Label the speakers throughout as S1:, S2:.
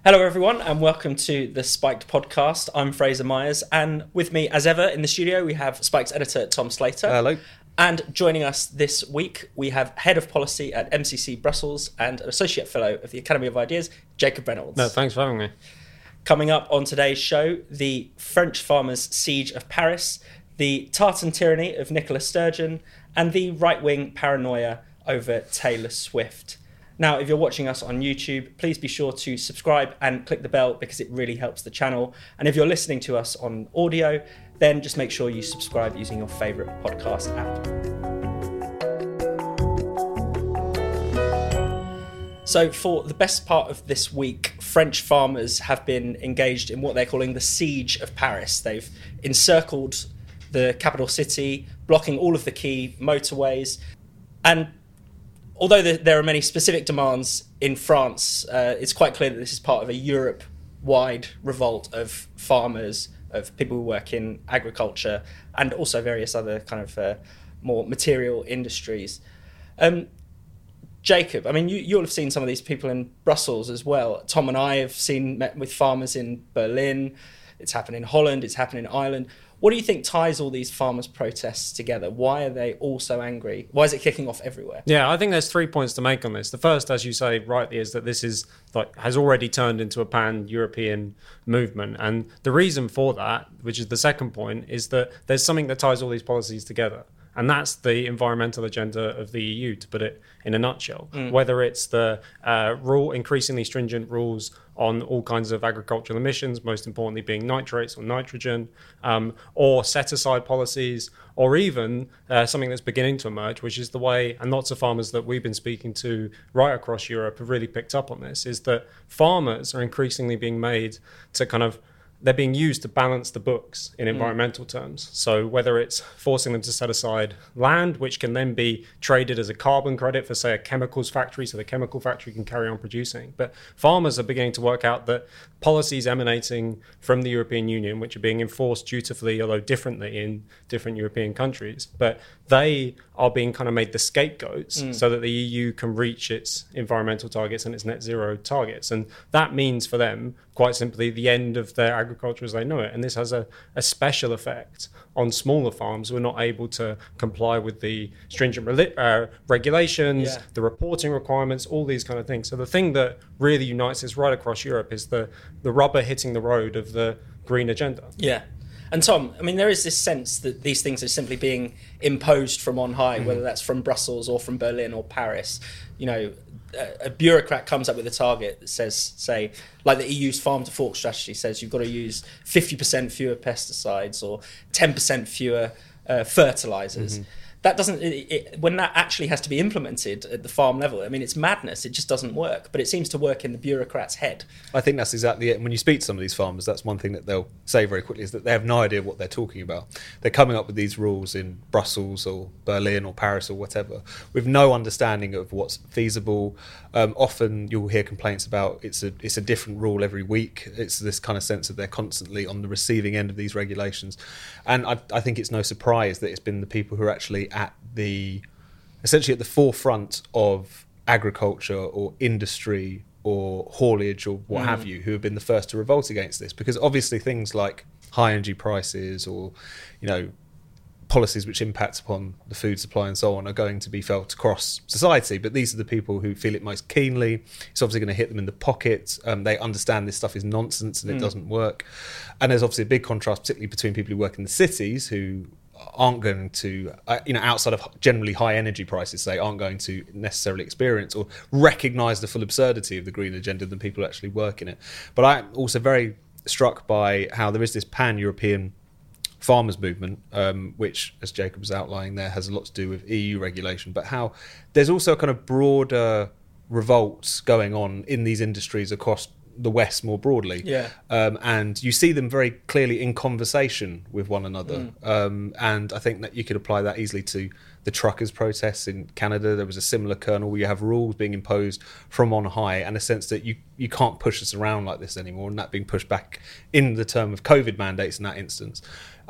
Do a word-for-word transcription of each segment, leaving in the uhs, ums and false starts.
S1: Hello everyone and welcome to the Spiked podcast. I'm Fraser Myers and with me as ever in the studio we have Spiked editor Tom Slater.
S2: Hello.
S1: And joining us this week we have Head of Policy at M C C Brussels and an Associate Fellow of the Academy of Ideas, Jacob Reynolds.
S3: No, thanks for having me.
S1: Coming up on today's show, the French farmers' siege of Paris, the tartan tyranny of Nicola Sturgeon and the right-wing paranoia over Taylor Swift. Now, if you're watching us on YouTube, please be sure to subscribe and click the bell because it really helps the channel. And if you're listening to us on audio, then just make sure you subscribe using your favourite podcast app. So for the best part of this week, French farmers have been engaged in what they're calling the siege of Paris. They've encircled the capital city, blocking all of the key motorways. And although there are many specific demands in France, uh, it's quite clear that this is part of a Europe-wide revolt of farmers, of people who work in agriculture, and also various other kind of uh, more material industries. Um, Jacob, I mean, you, you'll have seen some of these people in Brussels as well. Tom and I have seen met with farmers in Berlin. It's happened in Holland. It's happened in Ireland. What do you think ties all these farmers' protests together? Why are they all so angry? Why is it kicking off everywhere?
S3: Yeah, I think there's three points to make on this. The first, as you say rightly, is that this is like has already turned into a pan-European movement. And the reason for that, which is the second point, is that there's something that ties all these policies together. And that's the environmental agenda of the E U, to put it in a nutshell. Mm. Whether it's the uh, rule, increasingly stringent rules on all kinds of agricultural emissions, most importantly being nitrates or nitrogen, um, or set-aside policies, or even uh, something that's beginning to emerge, which is the way, and lots of farmers that we've been speaking to right across Europe have really picked up on this, is that farmers are increasingly being made to kind of they're being used to balance the books in environmental mm. terms. So whether it's forcing them to set aside land, which can then be traded as a carbon credit for, say, a chemicals factory, so the chemical factory can carry on producing. But farmers are beginning to work out that policies emanating from the European Union, which are being enforced dutifully, although differently in different European countries, but they are being kind of made the scapegoats mm. so that the E U can reach its environmental targets and its net zero targets. And that means for them, quite simply, the end of their agriculture as they know it. And this has a, a special effect on smaller farms who are not able to comply with the stringent re- uh, regulations, yeah. the reporting requirements, all these kind of things. So the thing that really unites us right across Europe is the, the rubber hitting the road of the green agenda.
S1: Yeah. And Tom, I mean, there is this sense that these things are simply being imposed from on high, mm. whether that's from Brussels or from Berlin or Paris. You know, a, a bureaucrat comes up with a target that says, say, like the E U's farm to fork strategy says, you've got to use fifty percent fewer pesticides or ten percent fewer uh, fertilizers. Mm-hmm. That doesn't, it, it, when that actually has to be implemented at the farm level, I mean, it's madness. It just doesn't work. But it seems to work in the bureaucrat's head.
S2: I think that's exactly it. And when you speak to some of these farmers, that's one thing that they'll say very quickly is that they have no idea what they're talking about. They're coming up with these rules in Brussels or Berlin or Paris or whatever with no understanding of what's feasible. Um, often you'll hear complaints about it's a it's a different rule every week. It's this kind of sense that they're constantly on the receiving end of these regulations. And I, I think it's no surprise that it's been the people who are actually at the essentially at the forefront of agriculture or industry or haulage or what mm. have you who have been the first to revolt against this, because obviously things like high energy prices or you know policies which impact upon the food supply and so on are going to be felt across society, but these are the people who feel it most keenly. It's obviously going to hit them in the pocket. Um, they understand this stuff is nonsense and mm. it doesn't work. And there's obviously a big contrast, particularly between people who work in the cities who aren't going to, uh, you know, outside of generally high energy prices, say, aren't going to necessarily experience or recognise the full absurdity of the green agenda than people who actually work in it. But I'm also very struck by how there is this pan-European farmers movement, um, which, as Jacob was outlining there, has a lot to do with E U regulation, but how there's also a kind of broader revolts going on in these industries across the West more broadly.
S1: Yeah.
S2: Um, and you see them very clearly in conversation with one another. Mm. Um, and I think that you could apply that easily to the truckers' protests in Canada. There was a similar kernel where you have rules being imposed from on high and a sense that you, you can't push us around like this anymore, and that being pushed back in the term of COVID mandates in that instance.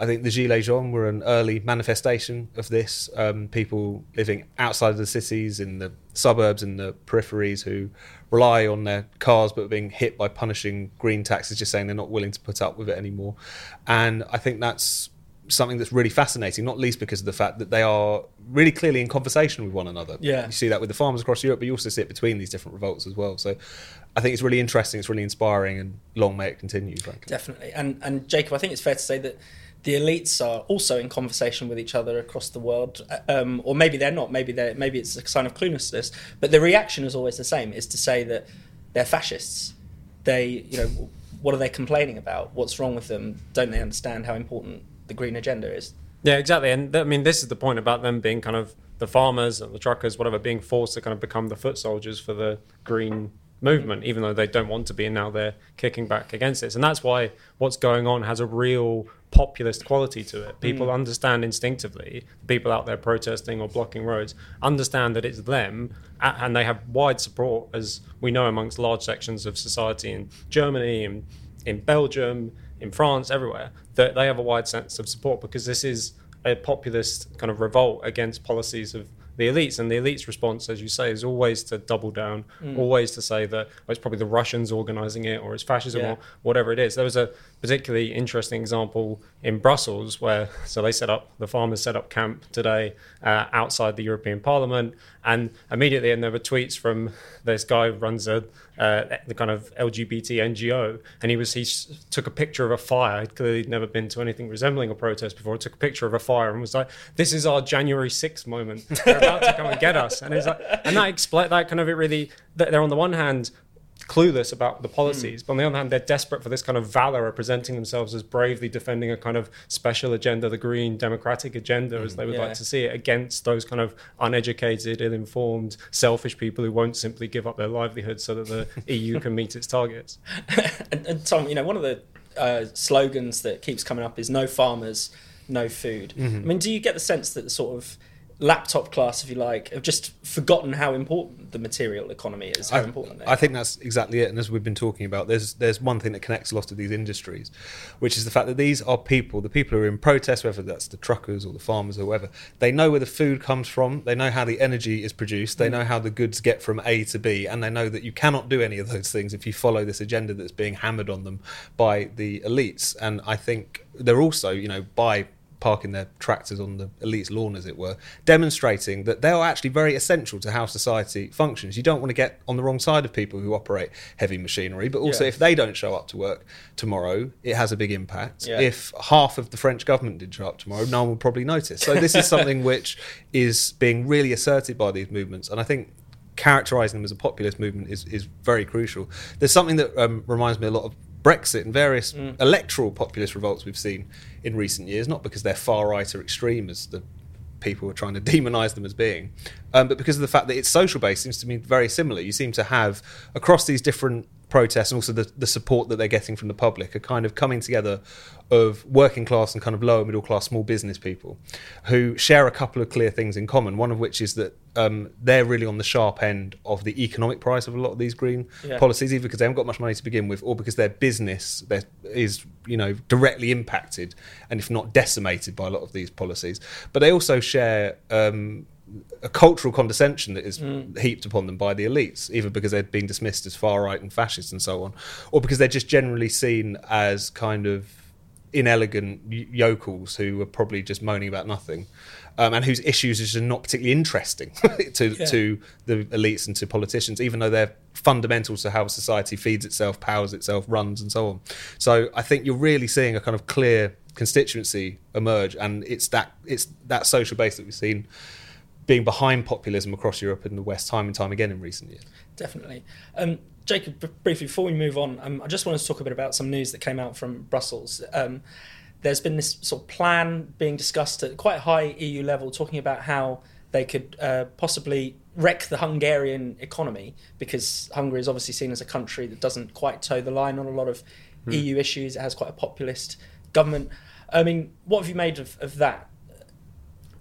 S2: I think the Gilets jaunes were an early manifestation of this. Um, people living outside of the cities, in the suburbs, in the peripheries, who rely on their cars but are being hit by punishing green taxes, just saying they're not willing to put up with it anymore. And I think that's something that's really fascinating, not least because of the fact that they are really clearly in conversation with one another.
S1: Yeah.
S2: You see that with the farmers across Europe, but you also see it between these different revolts as well. So I think it's really interesting, it's really inspiring, and long may it continue, frankly.
S1: Definitely. And, and Jacob, I think it's fair to say that the elites are also in conversation with each other across the world, um, or maybe they're not. Maybe they maybe it's a sign of cluelessness. But the reaction is always the same: is to say that they're fascists. They, you know, what are they complaining about? What's wrong with them? Don't they understand how important the green agenda is?
S3: Yeah, exactly. And th- I mean, this is the point about them being kind of the farmers and the truckers, whatever, being forced to kind of become the foot soldiers for the green movement, even though they don't want to be, and now they're kicking back against it. And that's why what's going on has a real populist quality to it. People mm. understand instinctively, people out there protesting or blocking roads understand that it's them, and they have wide support, as we know, amongst large sections of society in Germany, in, in Belgium, in France, everywhere, that they have a wide sense of support, because this is a populist kind of revolt against policies of the elites. And the elites' response, as you say, is always to double down, mm. always to say that well, it's probably the Russians organising it, or it's fascism, yeah. or whatever it is. There was a particularly interesting example in Brussels where, so they set up, the farmers set up camp today uh, outside the European Parliament, and immediately, and there were tweets from this guy who runs a uh, the kind of L G B T N G O, and he was he took a picture of a fire. He'd clearly never been to anything resembling a protest before. He took a picture of a fire and was like, "This is our January sixth moment. They're about to come and get us." And it's like, and that explain that kind of it really. They're on the one hand clueless about the policies, mm. but on the other hand, they're desperate for this kind of valor, representing themselves as bravely defending a kind of special agenda, the green democratic agenda, mm. as they would yeah. like to see it, against those kind of uneducated, ill-informed, selfish people who won't simply give up their livelihood so that the E U can meet its targets.
S1: and, and Tom, you know, one of the uh, slogans that keeps coming up is "No farmers, no food." Mm-hmm. I mean, do you get the sense that the sort of laptop class, if you like, have just forgotten how important the material economy is, how
S2: I,
S1: important they are?
S2: I think that's exactly it. And as we've been talking about, there's there's one thing that connects a lot of these industries, which is the fact that these are people, the people who are in protest, whether that's the truckers or the farmers or whoever, they know where the food comes from, they know how the energy is produced, they mm. know how the goods get from A to B, and they know that you cannot do any of those things if you follow this agenda that's being hammered on them by the elites. And I think they're also, you know, by parking their tractors on the elite's lawn, as it were, demonstrating that they are actually very essential to how society functions. You don't want to get on the wrong side of people who operate heavy machinery, but also yeah. if they don't show up to work tomorrow, it has a big impact. Yeah. If half of the French government did show up tomorrow, no one would probably notice. So this is something which is being really asserted by these movements, and I think characterising them as a populist movement is, is very crucial. There's something that um, reminds me a lot of Brexit and various mm. electoral populist revolts we've seen in recent years, not because they're far right or extreme as the people are trying to demonise them as being, um, but because of the fact that its social base seems to be very similar. You seem to have, across these different protests and also the, the support that they're getting from the public, a kind of coming together of working class and kind of lower middle class small business people who share a couple of clear things in common, one of which is that um, they're really on the sharp end of the economic price of a lot of these green yeah. policies, either because they haven't got much money to begin with or because their business is, you know, directly impacted and if not decimated by a lot of these policies. But they also share um, a cultural condescension that is mm. heaped upon them by the elites, either because they're being dismissed as far right and fascist and so on, or because they're just generally seen as kind of inelegant yokels who are probably just moaning about nothing, um, and whose issues are just not particularly interesting to, yeah. to the elites and to politicians, even though they're fundamental to how society feeds itself, powers itself, runs, and so on. So I think you're really seeing a kind of clear constituency emerge, and it's that it's that social base that we've seen being behind populism across Europe and the West time and time again in recent years.
S1: Definitely. Um, Jacob, b- briefly, before we move on, um, I just wanted to talk a bit about some news that came out from Brussels. Um, there's been this sort of plan being discussed at quite a high E U level, talking about how they could uh, possibly wreck the Hungarian economy, because Hungary is obviously seen as a country that doesn't quite toe the line on a lot of mm. E U issues. It has quite a populist government. I mean, what have you made of, of that?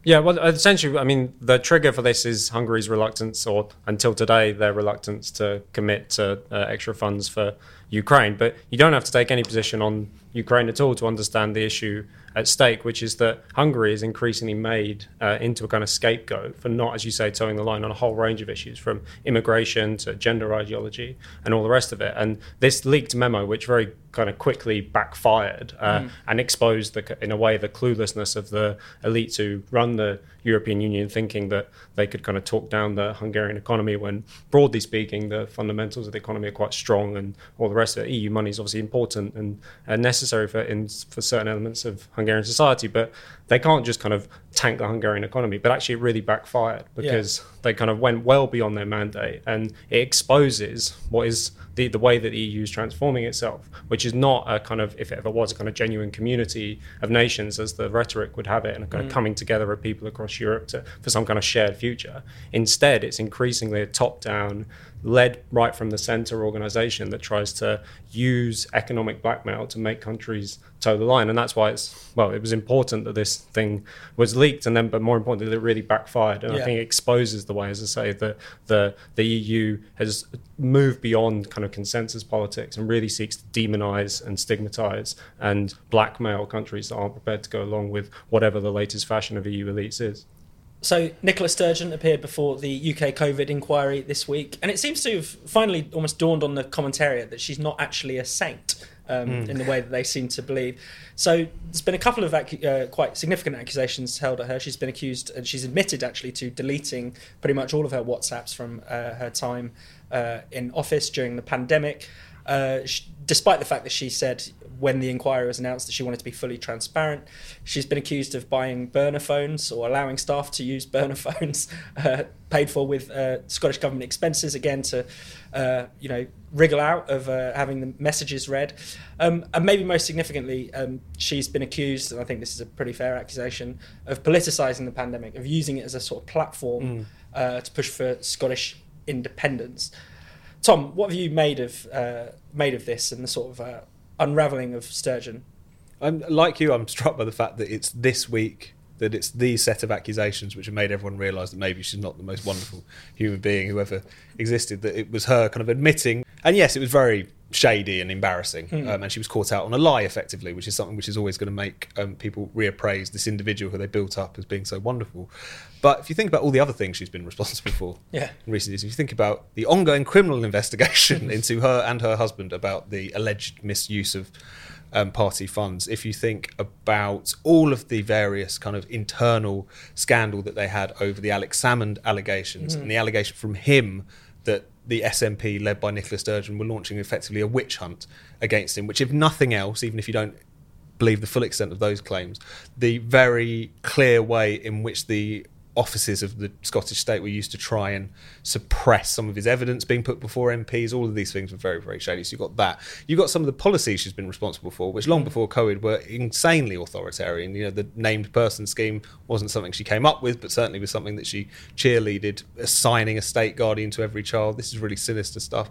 S3: Yeah, well, essentially, I mean, the trigger for this is Hungary's reluctance, or until today, their reluctance to commit to uh, extra funds for Ukraine. But you don't have to take any position on Ukraine at all to understand the issue at stake, which is that Hungary is increasingly made uh, into a kind of scapegoat for not, as you say, towing the line on a whole range of issues, from immigration to gender ideology and all the rest of it. And this leaked memo, which very kind of quickly backfired uh, mm. and exposed, the, in a way, the cluelessness of the elites who run the European Union, thinking that they could kind of talk down the Hungarian economy when, broadly speaking, the fundamentals of the economy are quite strong and all the rest of it. E U money is obviously important and, and necessary for in, for certain elements of Hungarian society, but they can't just kind of tank the Hungarian economy. But actually it really backfired because yeah. they kind of went well beyond their mandate, and it exposes what is the, the way that the E U is transforming itself, which is not a kind of, if it ever was, a kind of genuine community of nations as the rhetoric would have it, and a kind mm. of coming together of people across Europe to, for some kind of shared future. Instead, it's increasingly a top-down, led right from the centre organisation that tries to use economic blackmail to make countries toe the line. And that's why it's, well, it was important that this thing was leaked, and then, but more importantly, that it really backfired. And yeah. I think it exposes the way, as I say, that the, the E U has moved beyond kind of consensus politics and really seeks to demonise and stigmatise and blackmail countries that aren't prepared to go along with whatever the latest fashion of E U elites is.
S1: So Nicola Sturgeon appeared before the U K COVID inquiry this week, and it seems to have finally almost dawned on the commentariat that she's not actually a saint um, mm. in the way that they seem to believe. So there's been a couple of acu- uh, quite significant accusations held at her. She's been accused, and she's admitted actually to deleting pretty much all of her WhatsApps from uh, her time uh, in office during the pandemic. Uh, she, despite the fact that she said when the inquiry was announced that she wanted to be fully transparent, she's been accused of buying burner phones or allowing staff to use burner phones uh, paid for with uh, Scottish Government expenses, again to uh, you know wriggle out of uh, having the messages read. Um, and maybe most significantly, um, she's been accused, and I think this is a pretty fair accusation, of politicising the pandemic, of using it as a sort of platform mm. uh, to push for Scottish independence. Tom, what have you made of uh, made of this and the sort of uh, unravelling of Sturgeon?
S2: I'm like you. I'm struck by the fact that it's this week that it's these set of accusations which have made everyone realise that maybe she's not the most wonderful human being who ever existed. That it was her kind of admitting, and yes, it was very shady and embarrassing, mm. um, and she was caught out on a lie, effectively, which is something which is always going to make um, people reappraise this individual who they built up as being so wonderful. But if you think about all the other things she's been responsible for
S1: yeah.
S2: in recent years, if you think about the ongoing criminal investigation into her and her husband about the alleged misuse of um, party funds, if you think about all of the various kind of internal scandal that they had over the Alex Salmond allegations mm. and the allegation from him that the S N P, led by Nicola Sturgeon, were launching effectively a witch hunt against him, which, if nothing else, even if you don't believe the full extent of those claims, the very clear way in which the offices of the Scottish state were used to try and suppress some of his evidence being put before M Ps, all of these things were very, very shady. So you've got that. You've got some of the policies she's been responsible for, which long before COVID were insanely authoritarian. You know, the named person scheme wasn't something she came up with, but certainly was something that she cheerleaded, assigning a state guardian to every child. This is really sinister stuff.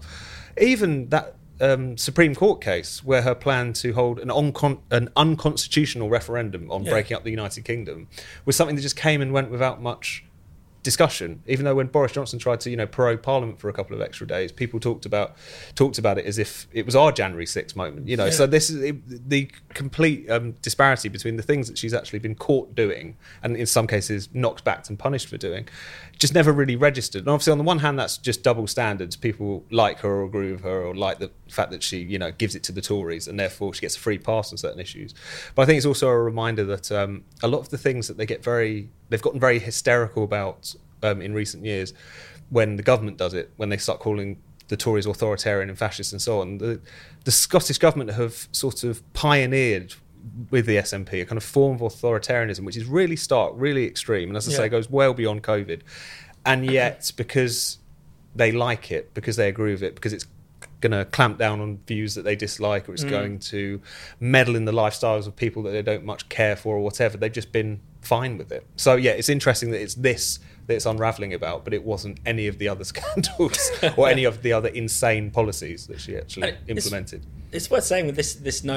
S2: Even that Um, Supreme Court case where her plan to hold an, uncon- an unconstitutional referendum on yeah. breaking up the United Kingdom was something that just came and went without much discussion, even though when Boris Johnson tried to, you know, prorogue Parliament for a couple of extra days, people talked about talked about it as if it was our January sixth moment, you know. Yeah. So this is it, the complete um, disparity between the things that she's actually been caught doing and in some cases knocked back and punished for doing, just never really registered. And obviously, on the one hand, that's just double standards. People like her or agree with her or like the fact that she, you know, gives it to the Tories and therefore she gets a free pass on certain issues. But I think it's also a reminder that um, a lot of the things that they get very, they've gotten very hysterical about um, in recent years when the government does it, when they start calling the Tories authoritarian and fascist and so on. The, the Scottish government have sort of pioneered with the S N P a kind of form of authoritarianism which is really stark, really extreme, and as I yeah. say, goes well beyond COVID. And yet, because they like it, because they agree with it, because it's going to clamp down on views that they dislike, or it's mm. going to meddle in the lifestyles of people that they don't much care for or whatever, they've just been fine with it. So yeah, it's interesting that it's this that it's unravelling about, but it wasn't any of the other scandals or any of the other insane policies that she actually implemented.
S1: It's, it's worth saying with this this no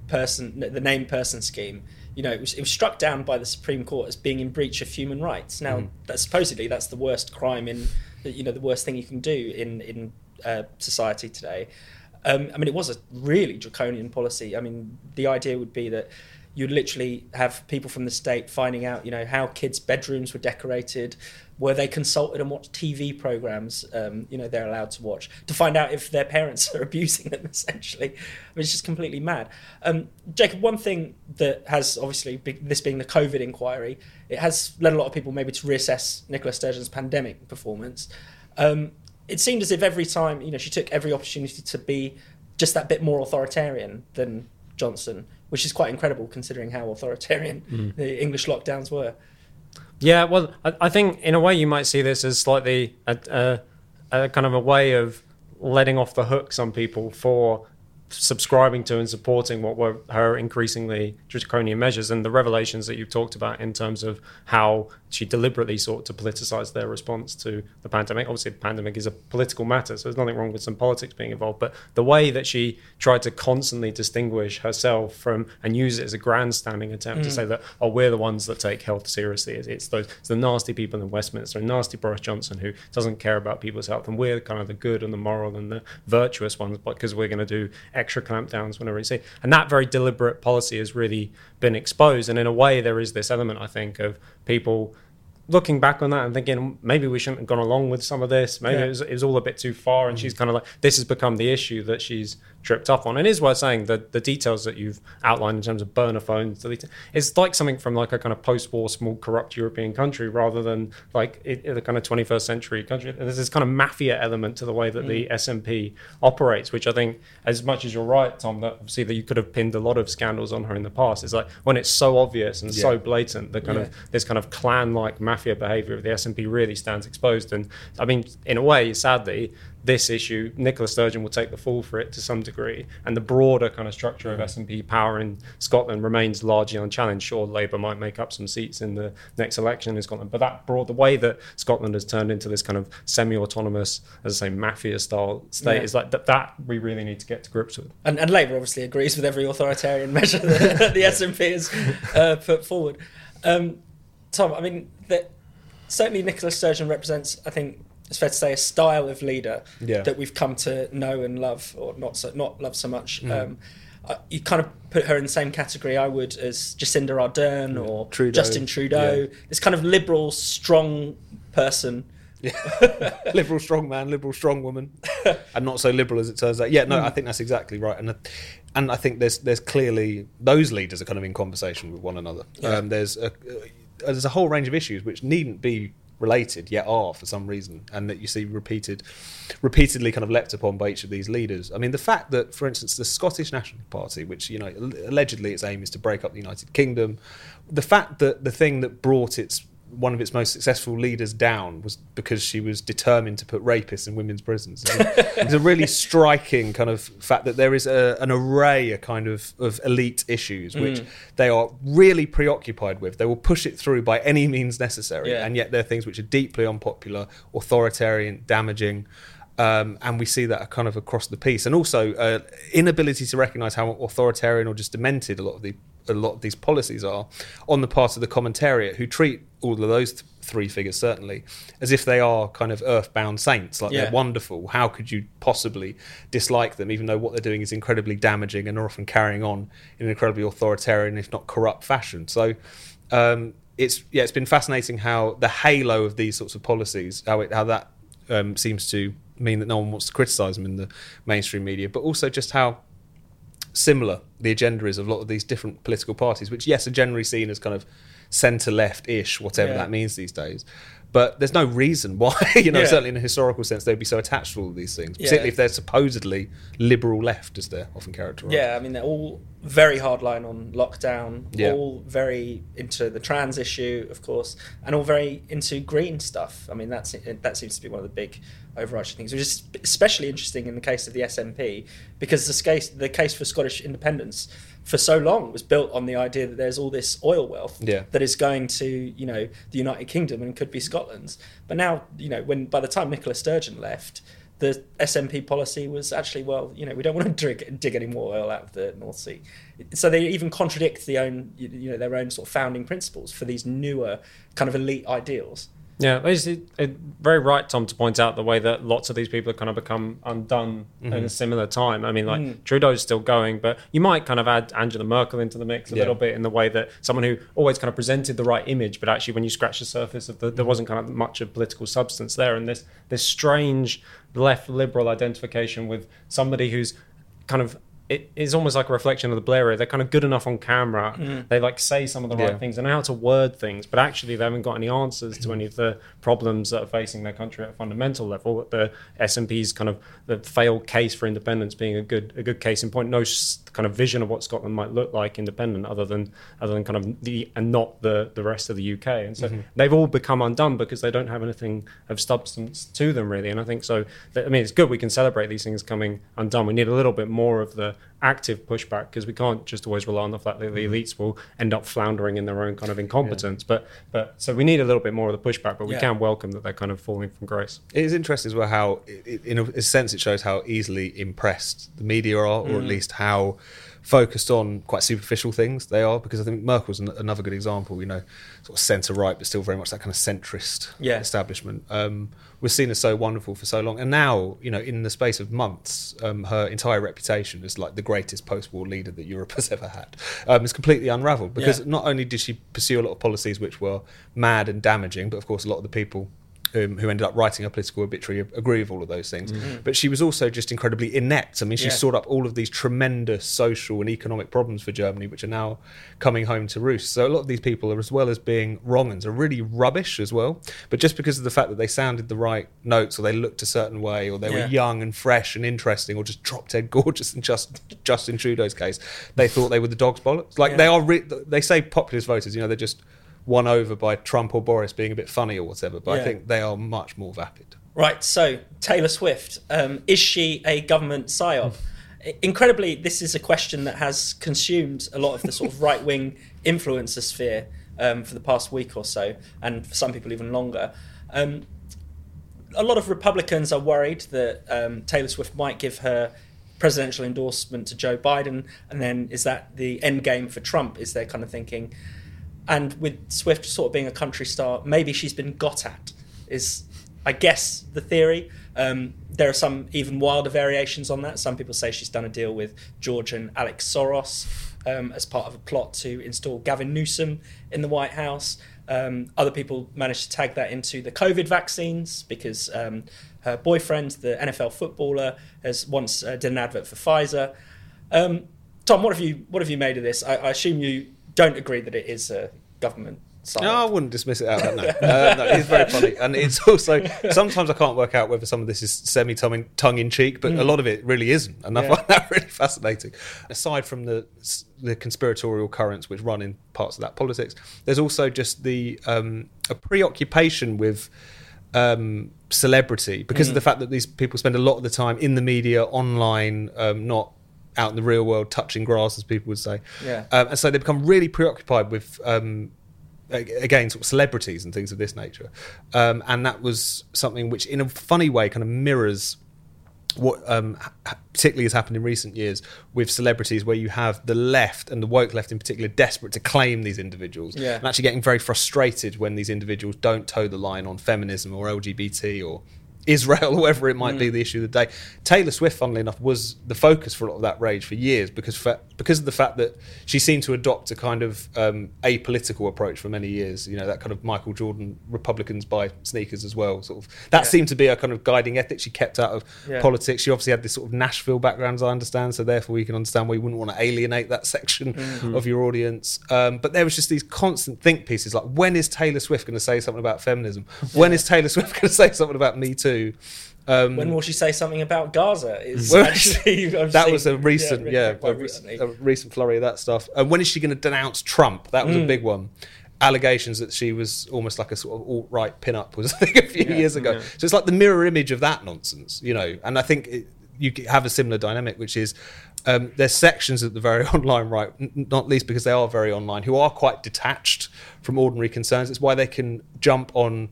S1: person, the named person scheme, you know, it was, it was struck down by the Supreme Court as being in breach of human rights. Now, mm. that supposedly that's the worst crime in, you know, the worst thing you can do in in uh, society today. Um, I mean, it was a really draconian policy. I mean, the idea would be that you'd literally have people from the state finding out, you know, how kids' bedrooms were decorated, were they consulted on what T V programs, um, you know, they're allowed to watch, to find out if their parents are abusing them, essentially. I mean, it's just completely mad. Um, Jacob, one thing that has, obviously, be, this being the COVID inquiry, it has led a lot of people maybe to reassess Nicola Sturgeon's pandemic performance. Um, it seemed as if every time, you know, she took every opportunity to be just that bit more authoritarian than Johnson, which is quite incredible considering how authoritarian mm. the English lockdowns were.
S3: Yeah, well, I, I think in a way you might see this as slightly a, a, a kind of a way of letting off the hook some people for subscribing to and supporting what were her increasingly draconian measures, and the revelations that you've talked about in terms of how she deliberately sought to politicize their response to the pandemic. Obviously, the pandemic is a political matter, so there's nothing wrong with some politics being involved, but the way that she tried to constantly distinguish herself from and use it as a grandstanding attempt mm. to say that, oh, we're the ones that take health seriously. It's, it's those it's the nasty people in Westminster and nasty Boris Johnson who doesn't care about people's health, and we're kind of the good and the moral and the virtuous ones because we're going to do extra clampdowns whenever we see. And that very deliberate policy has really been exposed. And in a way, there is this element, I think, of people looking back on that and thinking maybe we shouldn't have gone along with some of this. Maybe yeah. it, was, it was all a bit too far. And mm-hmm. she's kind of like, this has become the issue that she's tripped up on. And it is worth saying that the details that you've outlined in terms of burner phones, it's like something from like a kind of post-war small corrupt European country rather than like it, it, the kind of twenty-first century country. There's this kind of mafia element to the way that mm. the S N P operates, which I think, as much as you're right, Tom, that obviously that you could have pinned a lot of scandals on her in the past. It's like when it's so obvious and yeah. so blatant, the kind yeah. of this kind of clan-like mafia behavior of the S N P really stands exposed. And I mean, in a way, sadly, this issue, Nicola Sturgeon will take the fall for it to some degree, and the broader kind of structure of S N P power in Scotland remains largely unchallenged. Sure, Labour might make up some seats in the next election in Scotland, but that broad, the way that Scotland has turned into this kind of semi-autonomous, as I say, mafia-style state, yeah. is like that, that we really need to get to grips with.
S1: And, and Labour obviously agrees with every authoritarian measure that, that the yeah. S N P has uh, put forward. Um, Tom, I mean, the, certainly Nicola Sturgeon represents, I think, it's fair to say, a style of leader yeah. that we've come to know and love, or not so not love so much. Mm. Um, uh, you kind of put her in the same category I would as Jacinda Ardern yeah. or
S2: Trudeau.
S1: Justin Trudeau. Yeah. This kind of liberal, strong person.
S2: Yeah. Liberal strong man, liberal strong woman, and not so liberal as it turns out. Yeah, no, mm. I think that's exactly right, and and I think there's there's clearly those leaders are kind of in conversation with one another. Yeah. Um, there's a uh, there's a whole range of issues which needn't be related yet are for some reason, and that you see repeated repeatedly kind of leapt upon by each of these leaders. I mean, the fact that, for instance, the Scottish National Party, which, you know, allegedly its aim is to break up the United Kingdom, the fact that the thing that brought its one of its most successful leaders down was because she was determined to put rapists in women's prisons. It's a really striking kind of fact that there is a, an array, a kind of, of elite issues which mm. they are really preoccupied with. They will push it through by any means necessary, yeah. and yet they're things which are deeply unpopular, authoritarian, damaging. Um, and we see that kind of across the piece, and also uh, inability to recognise how authoritarian or just demented a lot of the a lot of these policies are on the part of the commentariat, who treat all of those th- three figures certainly as if they are kind of earthbound saints, like yeah. they're wonderful. How could you possibly dislike them, even though what they're doing is incredibly damaging and are often carrying on in an incredibly authoritarian, if not corrupt, fashion. So um, it's yeah, it's been fascinating how the halo of these sorts of policies, how it how that um, seems to mean that no one wants to criticise them in the mainstream media, but also just how similar the agenda is of a lot of these different political parties, which, yes, are generally seen as kind of centre-left-ish, whatever yeah. that means these days. But there's no reason why, you know, yeah. certainly in a historical sense, they'd be so attached to all of these things, particularly yeah. if they're supposedly liberal left, as they're often characterised.
S1: Yeah, I mean, they're all very hardline on lockdown, yeah. all very into the trans issue, of course, and all very into green stuff. I mean, that's that seems to be one of the big overarching things, which is especially interesting in the case of the S N P, because the case, the case for Scottish independence for so long was built on the idea that there's all this oil wealth
S2: yeah.
S1: that is going to, you know, the United Kingdom and could be Scotland's. But now, you know, when by the time Nicola Sturgeon left, the S N P policy was actually, well, you know, we don't want to dig, dig any more oil out of the North Sea. So they even contradict the own, you know, their own sort of founding principles for these newer kind of elite ideals.
S3: Yeah, it's it, it, very right, Tom, to point out the way that lots of these people have kind of become undone mm-hmm. in a similar time. I mean, like mm. Trudeau's still going, but you might kind of add Angela Merkel into the mix a yeah. little bit in the way that someone who always kind of presented the right image, but actually when you scratch the surface of the, there wasn't kind of much of political substance there. And this this strange left liberal identification with somebody who's kind of, it is almost like a reflection of the Blair era. They're kind of good enough on camera. Mm. They like say some of the right yeah. things and know how to word things, but actually they haven't got any answers to any of the problems that are facing their country at a fundamental level. The S N P's kind of the failed case for independence being a good a good case in point. No kind of vision of what Scotland might look like independent, other than other than kind of the and not the the rest of the U K. And so mm-hmm. they've all become undone because they don't have anything of substance to them really. And I think so. That, I mean, it's good we can celebrate these things coming undone. We need a little bit more of the active pushback because we can't just always rely on the fact that the elites will end up floundering in their own kind of incompetence. Yeah. But but so we need a little bit more of the pushback, but we yeah. can welcome that they're kind of falling from grace.
S2: It is interesting as well how, it, in a sense, it shows how easily impressed the media are, or mm. at least how focused on quite superficial things they are, because I think Merkel's an, another good example, you know, sort of centre-right, but still very much that kind of centrist yeah. establishment. Um, was seen as so wonderful for so long. And now, you know, in the space of months, um, her entire reputation as like the greatest post-war leader that Europe has ever had um, is completely unravelled, because yeah. not only did she pursue a lot of policies which were mad and damaging, but of course a lot of the people Um, who ended up writing a political obituary agree with all of those things. Mm-hmm. But she was also just incredibly inept. I mean, she yeah. sorted up all of these tremendous social and economic problems for Germany, which are now coming home to roost. So a lot of these people, are, as well as being wrong uns, are really rubbish as well. But just because of the fact that they sounded the right notes, or they looked a certain way, or they yeah. were young and fresh and interesting, or just drop dead gorgeous, and just Justin Trudeau's case, they thought they were the dog's bollocks. Like yeah. they are, re- they say populist voters, you know, they're just won over by Trump or Boris being a bit funny or whatever, but yeah. I think they are much more vapid.
S1: Right, so Taylor Swift, um, is she a government psyop? Incredibly, this is a question that has consumed a lot of the sort of right-wing influencer sphere um, for the past week or so, and for some people even longer. Um, a lot of Republicans are worried that um, Taylor Swift might give her presidential endorsement to Joe Biden, and then is that the end game for Trump, is their kind of thinking. And with Swift sort of being a country star, maybe she's been got at, is, I guess, the theory. Um, there are some even wilder variations on that. Some people say she's done a deal with George and Alex Soros um, as part of a plot to install Gavin Newsom in the White House. Um, other people managed to tag that into the COVID vaccines, because um, her boyfriend, the N F L footballer, has once uh, did an advert for Pfizer. Um, Tom, what have you what have you made of this? I, I assume you don't agree that it is a government side.
S2: No, I wouldn't dismiss it out. No, uh, no, it's very funny, and it's also sometimes I can't work out whether some of this is semi tongue in cheek, but mm. a lot of it really isn't, and I yeah. find that really fascinating. Aside from the the conspiratorial currents which run in parts of that politics, there's also just the um, a preoccupation with um, celebrity, because mm. of the fact that these people spend a lot of the time in the media, online, um, not out in the real world, touching grass, as people would say.
S1: Yeah.
S2: Um, and so they become really preoccupied with, um, again, sort of celebrities and things of this nature. Um, and that was something which, in a funny way, kind of mirrors what um, particularly has happened in recent years with celebrities, where you have the left, and the woke left in particular, desperate to claim these individuals.
S1: Yeah.
S2: And actually getting very frustrated when these individuals don't toe the line on feminism or L G B T or Israel, or whatever it might mm. be, the issue of the day. Taylor Swift, funnily enough, was the focus for a lot of that rage for years, because for, because of the fact that she seemed to adopt a kind of um, apolitical approach for many years. You know, that kind of Michael Jordan, Republicans buy sneakers as well. Sort of that yeah. seemed to be a kind of guiding ethic. She kept out of yeah. politics. She obviously had this sort of Nashville background, as I understand, so therefore you can understand why you wouldn't want to alienate that section mm-hmm. of your audience. Um, but there was just these constant think pieces like, when is Taylor Swift going to say something about feminism? Yeah. When is Taylor Swift going to say something about Me Too? Um,
S1: when will she say something about Gaza? Is
S2: well,
S1: actually,
S2: that was a recent, yeah, yeah a, a recent flurry of that stuff. And when is she going to denounce Trump? That was mm. a big one. Allegations that she was almost like a sort of alt-right pin-up was I think a few yeah, years ago. Yeah. So it's like the mirror image of that nonsense, you know. And I think it, you have a similar dynamic, which is um, there's sections of the very online right, n- not least because they are very online, who are quite detached from ordinary concerns. It's why they can jump on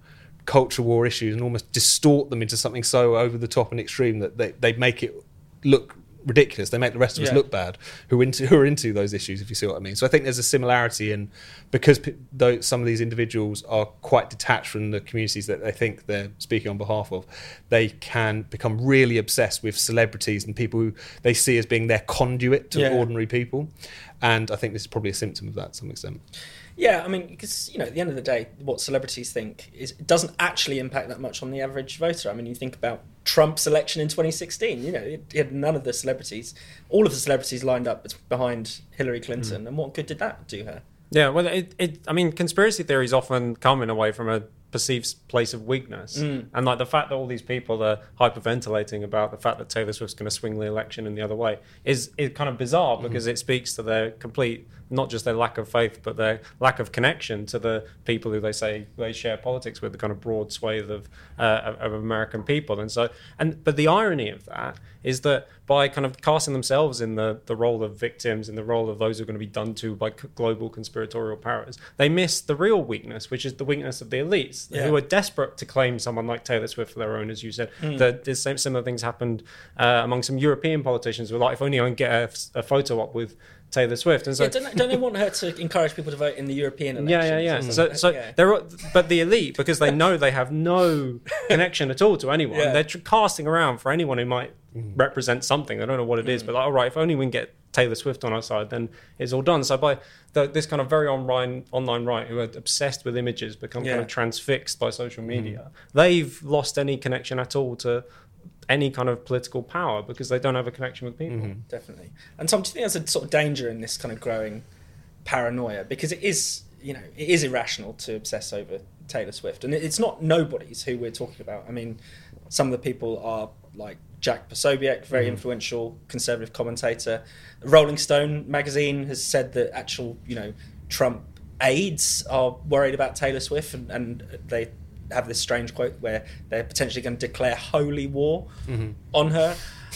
S2: culture war issues and almost distort them into something so over the top and extreme that they, they make it look ridiculous. They make the rest of us
S1: Yeah.
S2: look bad who into who are into those issues, if you see what I mean. So I think there's a similarity in, because p- though some of these individuals are quite detached from the communities that they think they're speaking on behalf of, they can become really obsessed with celebrities and people who they see as being their conduit to
S1: Yeah.
S2: ordinary people. And I think this is probably a symptom of that to some extent.
S1: Yeah, I mean, because, you know, at the end of the day, what celebrities think is it doesn't actually impact that much on the average voter. I mean, you think about Trump's election in twenty sixteen, you know, it, it had none of the celebrities, all of the celebrities lined up behind Hillary Clinton. Mm. And what good did that do her?
S3: Yeah, well, it, it, I mean, conspiracy theories often come in a way from a perceived place of weakness. Mm. And like the fact that all these people are hyperventilating about the fact that Taylor Swift's going to swing the election in the other way is, is kind of bizarre because mm. it speaks to their complete, not just their lack of faith, but their lack of connection to the people who they say they share politics with, the kind of broad swathe of, uh, of American people. And so, and but the irony of that is that by kind of casting themselves in the, the role of victims, in the role of those who are going to be done to by global conspiratorial powers, they miss the real weakness, which is the weakness of the elites, yeah. who are desperate to claim someone like Taylor Swift for their own, as you said. Mm. The, the same similar things happened uh, among some European politicians who were like, if only I can get a, a photo up with Taylor Swift. And so,
S1: yeah, don't, they, don't they want her to encourage people to vote in the European elections?
S3: Yeah, yeah, yeah.
S1: Mm.
S3: So, so
S1: yeah.
S3: they're, but the elite, because they know they have no connection at all to anyone,
S1: yeah.
S3: they're tr- casting around for anyone who might mm. represent something. They don't know what it is, mm. but like, all right, if only we can get Taylor Swift on our side, then it's all done. So by the, this kind of very online online right, who are obsessed with images, become yeah. kind of transfixed by social media, mm. they've lost any connection at all to any kind of political power because they don't have a connection with people.
S1: Mm-hmm. Definitely. And Tom, do you think there's a sort of danger in this kind of growing paranoia? Because it is, you know, it is irrational to obsess over Taylor Swift. And it's not nobodies who we're talking about. I mean, some of the people are like Jack Posobiec, very mm-hmm. influential conservative commentator. Rolling Stone magazine has said that actual, you know, Trump aides are worried about Taylor Swift, and, and they have this strange quote where they're potentially going to declare holy war mm-hmm. on her.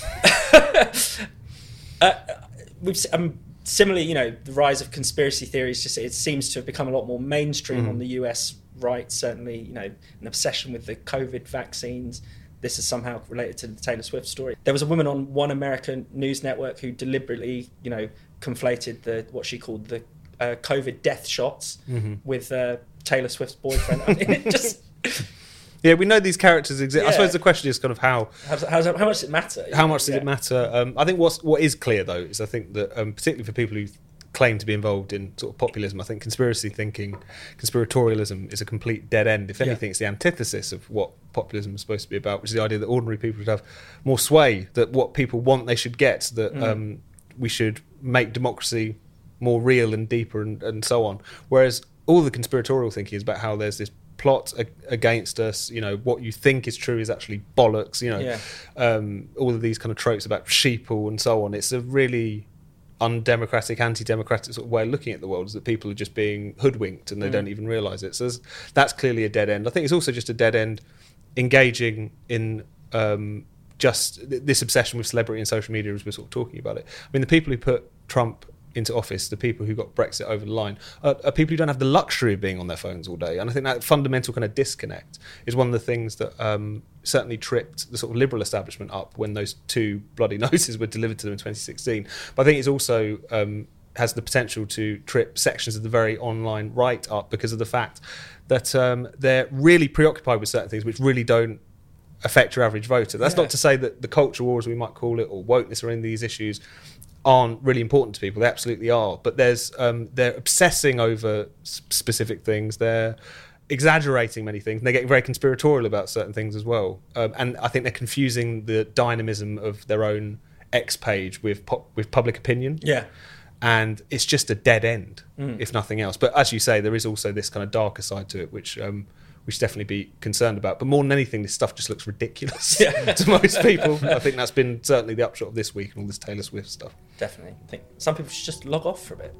S1: uh, we've um, similarly, you know, the rise of conspiracy theories, just it seems to have become a lot more mainstream mm-hmm. on the U S right. Certainly, you know, an obsession with the COVID vaccines. This is somehow related to the Taylor Swift story. There was a woman on One American News Network who deliberately, you know, conflated the what she called the uh, COVID death shots mm-hmm. with uh, Taylor Swift's boyfriend. I mean, it just.
S2: Yeah, we know these characters exist.
S1: Yeah.
S2: I suppose the question is kind of how...
S1: How's, how's, how much does it matter?
S2: How much does
S1: yeah.
S2: it matter? Um, I think what's, what is clear, though, is I think that, um, particularly for people who claim to be involved in sort of populism, I think conspiracy thinking, conspiratorialism is a complete dead end. If anything, yeah. it's the antithesis of what populism is supposed to be about, which is the idea that ordinary people should have more sway, that what people want they should get, that mm. um, we should make democracy more real and deeper and, and so on. Whereas all the conspiratorial thinking is about how there's this plot against us, you know, what you think is true is actually bollocks, you know,
S1: yeah.
S2: um, all of these kind of tropes about sheeple and so on. It's a really undemocratic, anti-democratic sort of way of looking at the world, is that people are just being hoodwinked and they mm. don't even realise it. So that's clearly a dead end. I think it's also just a dead end engaging in um, just this obsession with celebrity and social media as we're sort of talking about it. I mean, the people who put Trump into office, the people who got Brexit over the line, are, are people who don't have the luxury of being on their phones all day. And I think that fundamental kind of disconnect is one of the things that um, certainly tripped the sort of liberal establishment up when those two bloody notices were delivered to them in twenty sixteen. But I think it's also um, has the potential to trip sections of the very online right up because of the fact that um, they're really preoccupied with certain things which really don't affect your average voter. That's yeah. not to say that the culture wars, we might call it, or wokeness or any of these issues aren't really important to people. They absolutely are. But there's um, they're obsessing over specific things. They're exaggerating many things. And they're getting very conspiratorial about certain things as well. Um, and I think they're confusing the dynamism of their own X page with pop, with public opinion.
S1: Yeah.
S2: And it's just a dead end,
S1: mm.
S2: if nothing else. But as you say, there is also this kind of darker side to it, which um, we should definitely be concerned about. But more than anything, this stuff just looks ridiculous yeah. to most people. I think that's been certainly the upshot of this week and all this Taylor Swift stuff.
S1: Definitely. I think some people should just log off for a bit.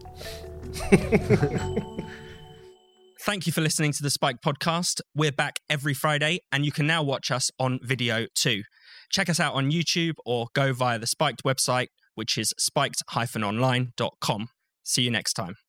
S1: Thank you for listening to the Spike podcast. We're back every Friday, and you can now watch us on video too. Check us out on YouTube or go via the Spiked website, which is spiked dash online dot com. See you next time.